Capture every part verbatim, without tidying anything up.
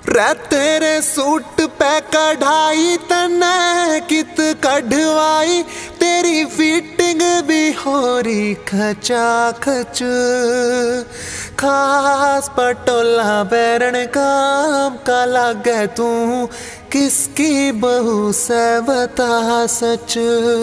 रे तेरे सूट पे कढ़ाई तने कित कढ़वाई, तेरी फिटिंग भी हो रही खचा खच। खास पटोला बैरन काम का लागे तू, किसकी बहू से बता सच।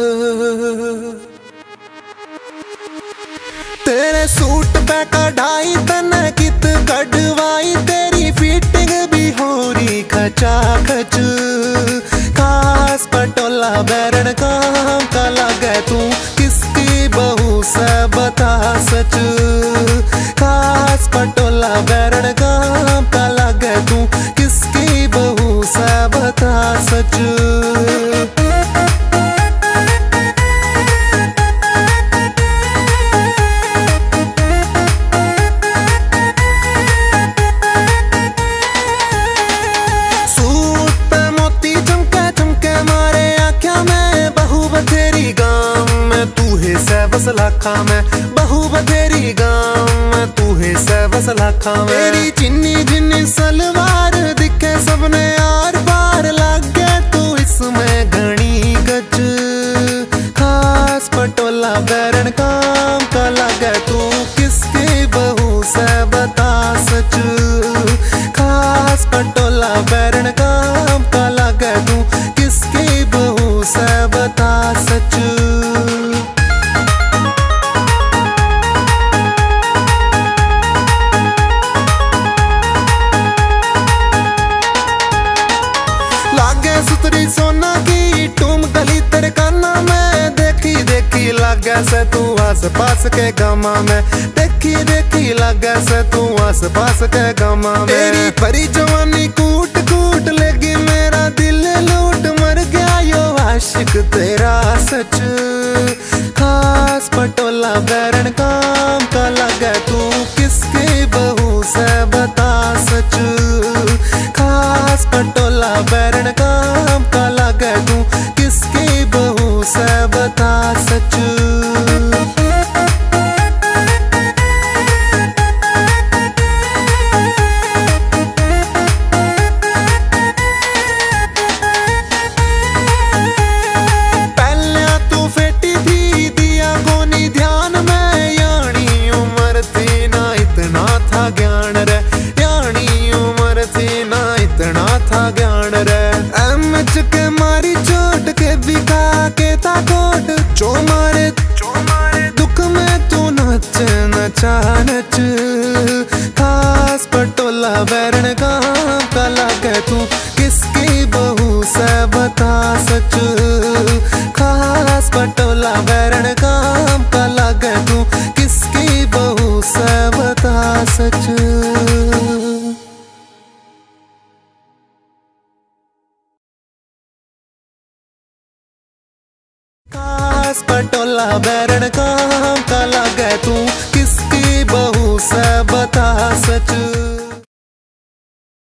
तेरे सूट पे कढ़ाई तने कित कढ़वाई, तेरी फिटिंग भी हो रही खचा खच। खास पटोला बैरन काम का लागे तू, किसकी बहू से बता सच। खास पटोला बैरन काम का लागे तू, किसकी बहू से बता सच। बस लाखा में बहू बतेरी गाँव में, तू है से बस लाखा में। तेरी चिन्नी जिन्नी सलवार दिखे सबने आर पार लागे, तू इसमें घनी गच। खास पटोला बैरन काम का लागे तू, किसकी बहू से बता सच। खास पटोला बैरन काम का लागे तू, किसकी बहू से बता सच। सुतरी सोना की टूम गली तेरे काना में, देखी देखी लगे से तू आस पास के गामा में। देखी देखी लगे से तू आस पास के गामा में। तेरी परी जवानी कूट कूट लेगी मेरा दिल लूट, मर गया यो आशिक तेरा सच। खास पटोला बैरन काम का लगे तू, किसकी बहू से बता सच। खास पटोला बैरन काम का लागे तू, किसकी बहू से बता सच। पहले तू फेटी थी दिया कोनी ध्यान में, यानी उम्र थी ना इतना था ज्ञान रे। यानी उम्र थी ना इतना था ज्ञान रे। एम के मारी चोट के बिका के था कोट, जो मारे जो मारे दुख में तू नच नचा नच। खास पटोला बैरन काम का लागे तू, किसकी बहू से बता सच। खास पटोला बैरन काम का लागे तू, किसकी बहू से बता सच। खास पटोला बैरन काम का लागे तू, किसकी बहू से बता सच।